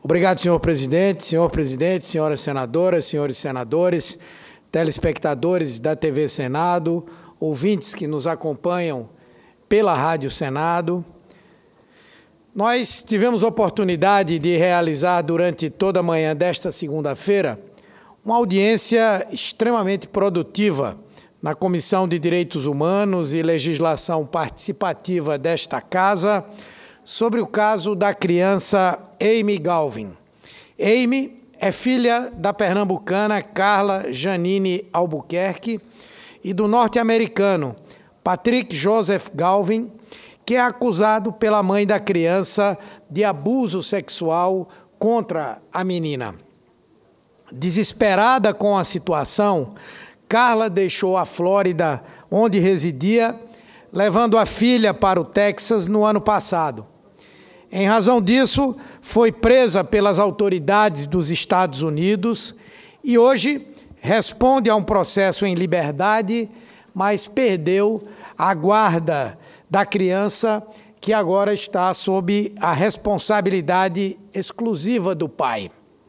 Obrigado, senhor presidente, senhoras senadoras, senhores senadores, telespectadores da TV Senado, ouvintes que nos acompanham pela Rádio Senado. Nós tivemos oportunidade de realizar durante toda a manhã desta segunda-feira uma audiência extremamente produtiva na Comissão de Direitos Humanos e Legislação Participativa desta Casa, sobre o caso da criança Amy Galvin. Amy é filha da pernambucana Carla Janine Albuquerque e do norte-americano Patrick Joseph Galvin, que é acusado pela mãe da criança de abuso sexual contra a menina. Desesperada com a situação, Carla deixou a Flórida, onde residia, levando a filha para o Texas no ano passado. Em razão disso, foi presa pelas autoridades dos Estados Unidos e hoje responde a um processo em liberdade, mas perdeu a guarda da criança, que agora está sob a responsabilidade exclusiva do pai.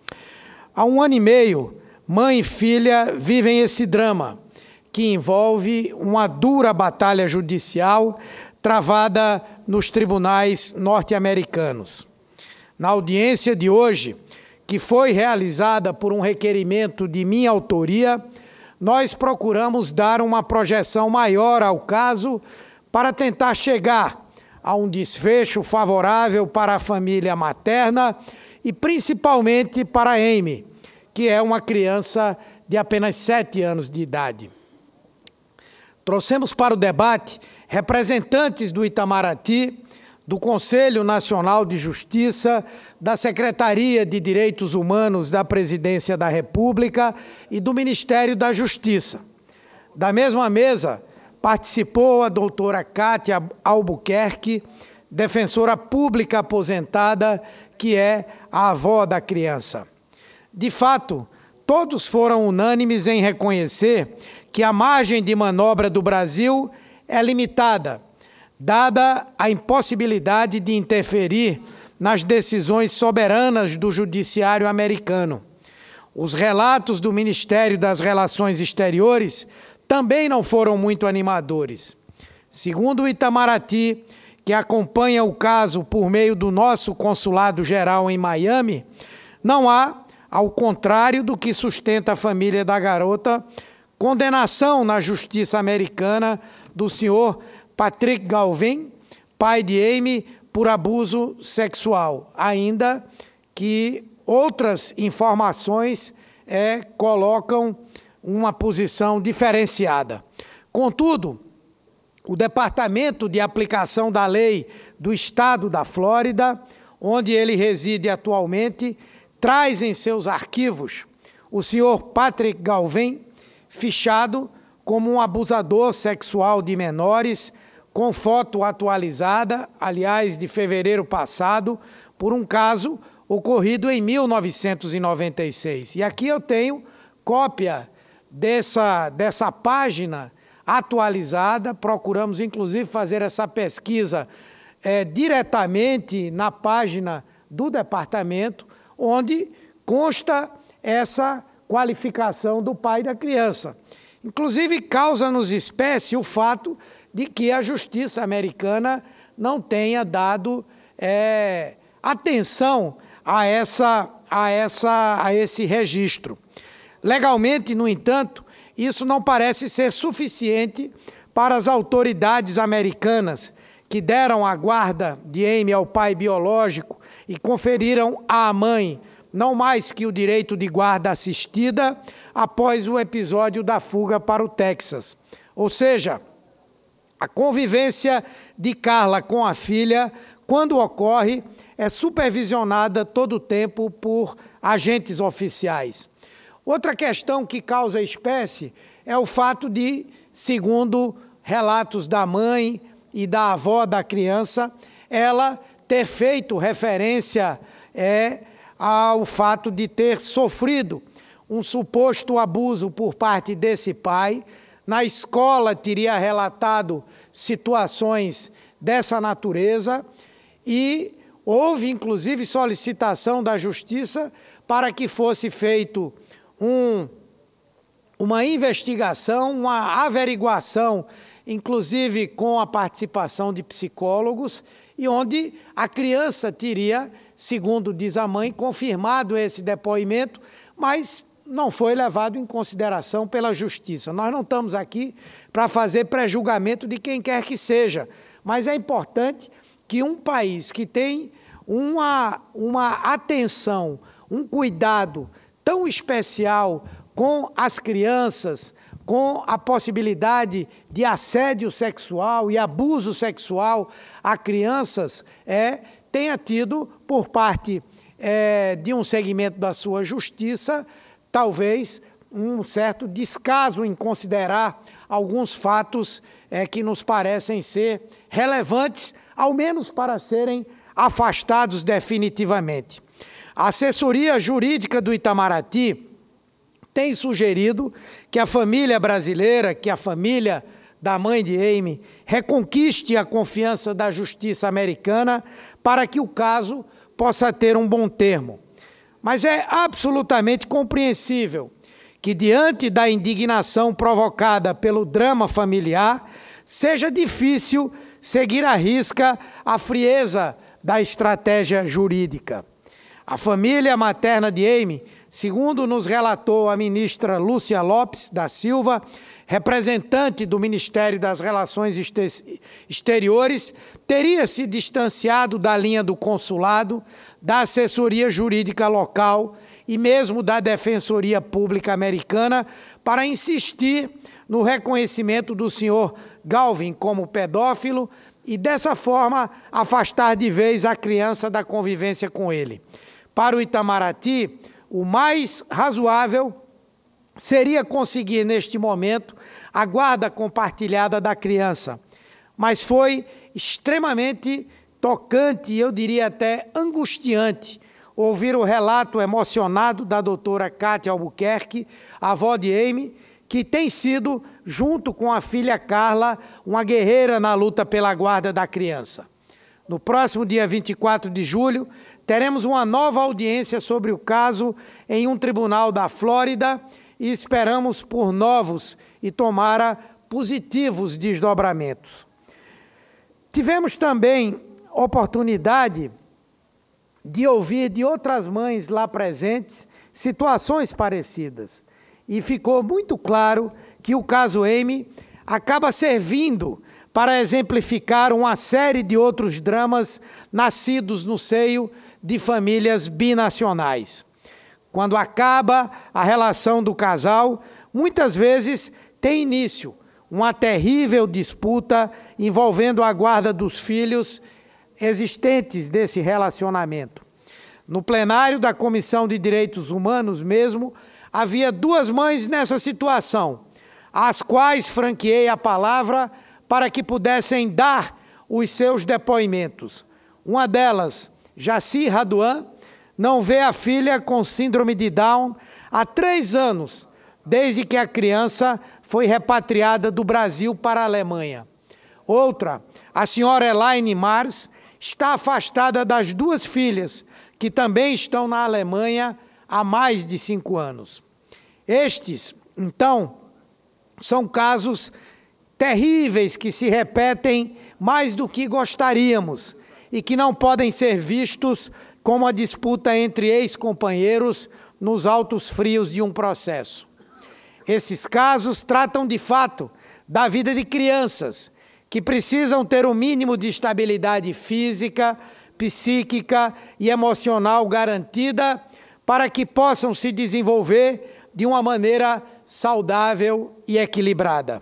Há 1 ano e meio, mãe e filha vivem esse drama, que envolve uma dura batalha judicial travada nos tribunais norte-americanos. Na audiência de hoje, que foi realizada por um requerimento de minha autoria, nós procuramos dar uma projeção maior ao caso para tentar chegar a um desfecho favorável para a família materna e principalmente para a Amy, que é uma criança de apenas 7 anos de idade. Trouxemos para o debate representantes do Itamaraty, do Conselho Nacional de Justiça, da Secretaria de Direitos Humanos da Presidência da República e do Ministério da Justiça. Da mesma mesa, participou a doutora Kátia Albuquerque, defensora pública aposentada, que é a avó da criança. De fato, todos foram unânimes em reconhecer que a margem de manobra do Brasil é limitada, dada a impossibilidade de interferir nas decisões soberanas do judiciário americano. Os relatos do Ministério das Relações Exteriores também não foram muito animadores. Segundo o Itamaraty, que acompanha o caso por meio do nosso Consulado-Geral em Miami, não há, ao contrário do que sustenta a família da garota, condenação na justiça americana do senhor Patrick Galvin, pai de Amy, por abuso sexual, ainda que outras informações colocam uma posição diferenciada. Contudo, o Departamento de Aplicação da Lei do Estado da Flórida, onde ele reside atualmente, traz em seus arquivos o senhor Patrick Galvin, fichado como um abusador sexual de menores, com foto atualizada, aliás, de fevereiro passado, por um caso ocorrido em 1996. E aqui eu tenho cópia dessa página atualizada. Procuramos, inclusive, fazer essa pesquisa diretamente na página do departamento, onde consta essa qualificação do pai da criança. Inclusive, causa-nos espécie o fato de que a justiça americana não tenha dado atenção a esse registro. Legalmente, no entanto, isso não parece ser suficiente para as autoridades americanas, que deram a guarda de Amy ao pai biológico e conferiram à mãe não mais que o direito de guarda assistida após o episódio da fuga para o Texas. Ou seja, a convivência de Carla com a filha, quando ocorre, é supervisionada todo o tempo por agentes oficiais. Outra questão que causa espécie é o fato de, segundo relatos da mãe e da avó da criança, ela ter feito referência ao fato de ter sofrido um suposto abuso por parte desse pai. Na escola teria relatado situações dessa natureza e Houve, inclusive, solicitação da Justiça para que fosse feito uma investigação, uma averiguação, inclusive com a participação de psicólogos, e onde a criança teria, segundo diz a mãe, confirmado esse depoimento, mas não foi levado em consideração pela Justiça. Nós não estamos aqui para fazer pré-julgamento de quem quer que seja, mas é importante que um país que tem uma atenção, um cuidado tão especial com as crianças, com a possibilidade de assédio sexual e abuso sexual a crianças, tenha tido, por parte de um segmento da sua justiça, talvez um certo descaso em considerar alguns fatos que nos parecem ser relevantes, ao menos para serem afastados definitivamente. A assessoria jurídica do Itamaraty tem sugerido que a família brasileira, que a família da mãe de Amy, reconquiste a confiança da justiça americana para que o caso possa ter um bom termo. Mas é absolutamente compreensível que, diante da indignação provocada pelo drama familiar, seja difícil seguir à risca a frieza da estratégia jurídica. A família materna de Amy, segundo nos relatou a ministra Lúcia Lopes da Silva, representante do Ministério das Relações Exteriores, teria se distanciado da linha do consulado, da assessoria jurídica local e mesmo da Defensoria Pública Americana para insistir no reconhecimento do senhor Galvin como pedófilo e, dessa forma, afastar de vez a criança da convivência com ele. Para o Itamaraty, o mais razoável seria conseguir, neste momento, a guarda compartilhada da criança. Mas foi extremamente tocante, e eu diria até angustiante, ouvir o relato emocionado da doutora Cátia Albuquerque, avó de Amy, que tem sido, junto com a filha Carla, uma guerreira na luta pela guarda da criança. No próximo dia 24 de julho, teremos uma nova audiência sobre o caso em um tribunal da Flórida e esperamos por novos e, tomara, positivos desdobramentos. Tivemos também oportunidade de ouvir de outras mães lá presentes situações parecidas. E ficou muito claro que o caso Amy acaba servindo para exemplificar uma série de outros dramas nascidos no seio de famílias binacionais. Quando acaba a relação do casal, muitas vezes tem início uma terrível disputa envolvendo a guarda dos filhos existentes desse relacionamento. No plenário da Comissão de Direitos Humanos mesmo, havia duas mães nessa situação, às quais franqueei a palavra para que pudessem dar os seus depoimentos. Uma delas, Jaci Raduan, não vê a filha com síndrome de Down há 3 anos, desde que a criança foi repatriada do Brasil para a Alemanha. Outra, a senhora Elaine Mars, está afastada das 2 filhas, que também estão na Alemanha há mais de 5 anos. Estes, então, são casos terríveis que se repetem mais do que gostaríamos e que não podem ser vistos como a disputa entre ex-companheiros nos altos frios de um processo. Esses casos tratam, de fato, da vida de crianças que precisam ter o mínimo de estabilidade física, psíquica e emocional garantida para que possam se desenvolver de uma maneira saudável e equilibrada.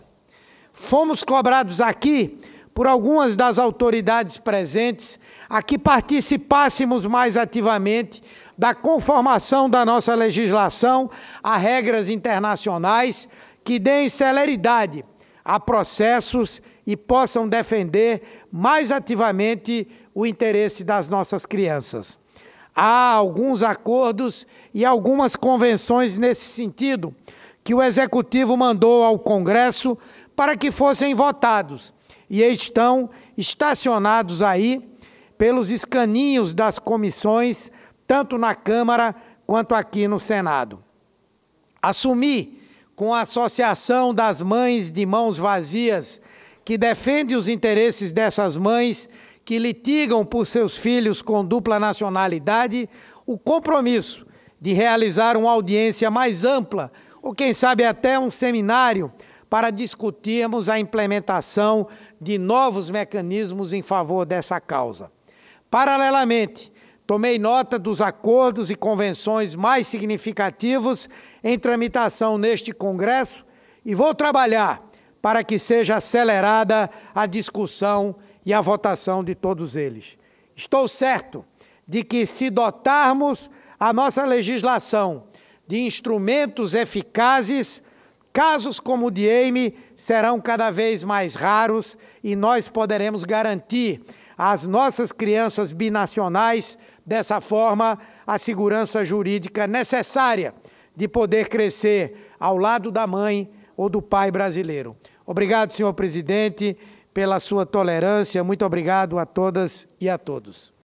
Fomos cobrados aqui por algumas das autoridades presentes a que participássemos mais ativamente da conformação da nossa legislação a regras internacionais que deem celeridade a processos e possam defender mais ativamente o interesse das nossas crianças. Há alguns acordos e algumas convenções nesse sentido que o Executivo mandou ao Congresso para que fossem votados e estão estacionados aí pelos escaninhos das comissões, tanto na Câmara quanto aqui no Senado. Assumi, com a Associação das Mães de Mãos Vazias, que defende os interesses dessas mães que litigam por seus filhos com dupla nacionalidade, o compromisso de realizar uma audiência mais ampla, ou quem sabe até um seminário, para discutirmos a implementação de novos mecanismos em favor dessa causa. Paralelamente, tomei nota dos acordos e convenções mais significativos em tramitação neste Congresso e vou trabalhar para que seja acelerada a discussão e a votação de todos eles. Estou certo de que, se dotarmos a nossa legislação de instrumentos eficazes, casos como o de Eime serão cada vez mais raros e nós poderemos garantir às nossas crianças binacionais, dessa forma, a segurança jurídica necessária de poder crescer ao lado da mãe ou do pai brasileiro. Obrigado, senhor presidente, pela sua tolerância. Muito obrigado a todas e a todos.